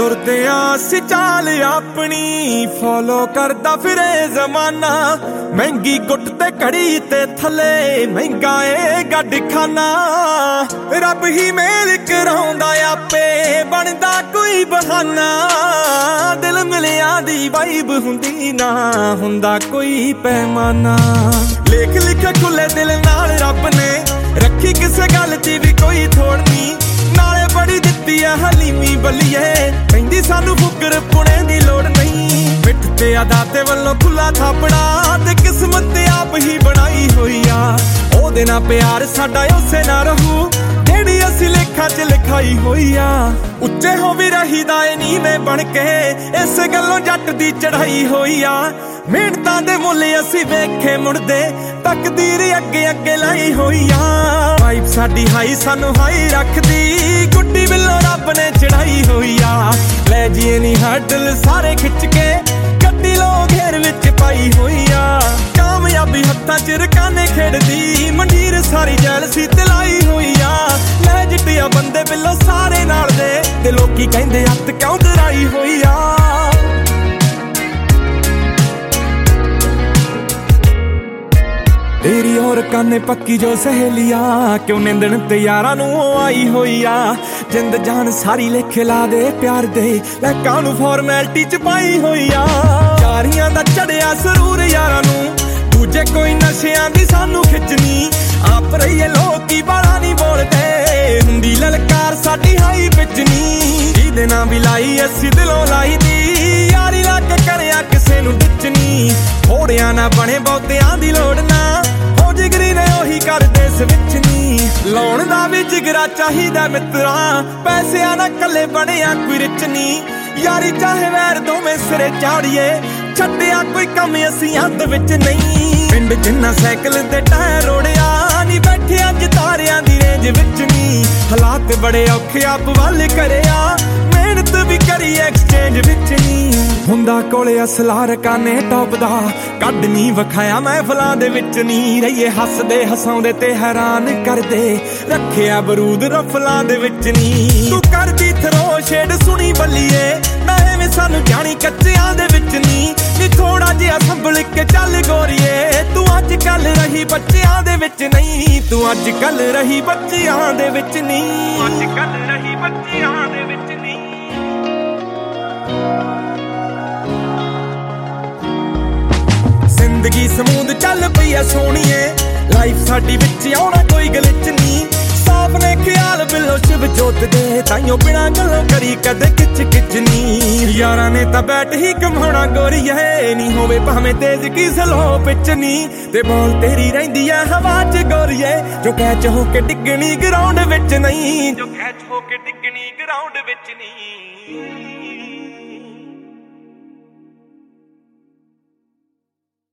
तुरदे आसी चाल अपनी फॉलो करदा फिरे जमाना। महंगी गुट ते घड़ी ते थले महंगा ए गड्ड खाना। रब ही मेल कराउंदा आपे बनदा कोई बहाना। दिल मिलिया दी वाइब हुंदी ना हुंदा कोई पैमाना। लेख लिखे खुले दिल नाल रब ने रखी किसे गल दी भी कोई थोड़ नी। नाले बड़ी दित्ती है हलीमी बलिए कहंदी सानू फुकर पुणे दी लोड़ नहीं। मिठ ते अदा ते वल्लों खुला थापड़ा ते किस्मत ते आप ही बनाई होई आ। ओदे नाल प्यार साडा उसे ना रहू जेड़ी असी लेखा च लिखाई होई आ। उच्चे हो भी रहीदा ए नीवें बन के इस गल्लों जट दी चढ़ाई होई आ। मेहनतां दे मुल असी वेखे मुड़दे तकदीर अगे अगे लाई होई आ। वाइब साडी हाई सानू हाई रखदी गुड्डी बिल्लो रब ने चढ़ाई होई आ। लै जीए नी हडल सारे खिच के गड्डी लो घेर विच पाई होई आ। कामयाबी हत्थां च रकाने खेड़दी मंडीर सारी जैलसी ते लाई होई आ। लै जिट्टिया बंदे बिल्लो सारे नाल दे ते लोकी कहंदे हत्थ क्यों कराई होई आ। तेरी और काने पक्की जो सहेलिया क्यों निंदन ते यारां नू आई होई आ। जिंद जान सारी लेखे ला दे प्यार दे लैकां नू फॉर्मैलिटी च पाई होई आ। यारियां दा चढ़िया सरूर यारां नू दूजे कोई नशियां दी सानू खिचनी। आप रहीए लोकी बाला नी बोलदे हुंदी ललकार साडी हाई पिचनी। जिहदे नां भी लाई असी दिलों लाई दी यारी ला के करिया किसे नू डिचनी। थोड़ियां ना बने बहुतियां दी लोड़ ना हो जिगरी ने ओही कर दे विच नी। लाउण दा भी जिगरा चाहिदा मित्रा पैसियां ना कल्ले बनिया कोई रिच नी। यारी चाहे वैर दोवें सिरे चाड़िए छड्डिया कोई कम असी हद विच नहीं। पिंड जिन्ना साइकिल ते टायर रोड़िया नी बैठे अज तारियां दी रेंज विच नी। हालात बड़े औखे आप वल करिया मेहनत भी करी एक्सचेंज विच नी। हुंदा कोले असला रकाने टॉप दा कड नी वखाया महफिलां दे विच नी। रहिए हसदे हसाउंदे ते हैरान करदे रखिया बरूद रफलां दे विच नी। तू करदी थरो शेड सुनी बल्लीए ना एवें सानू जानी कच्चियां दे विच नी। नी थोड़ा जिहा संभल के चल गोरीए तू अज कल रही बच्चियां दे विच नहीं। तू अज कल रही बच्चियां दे विच नी। अज कल रही बच्चियां दे विच नी। जिंदगी समूद चल पई है सोहणीए लाइफ साडी विच आउणा कोई गलिच नी। साफ ने ख्याल बिलो शिव जोत दे ताइयों बिना गल्लों करी कदे किच किच नी। यारां ने तां बैठ ही कमाउणा गोरीए नी होवे भावें तेज की स्लो पिच नी। ते बॉल तेरी रहिंदी है हवा च गोरीए जो कैच हो के डिगणी ग्राउंड विच नहीं। जो कैच हो के डिगणी ग्राउंड विच नहीं।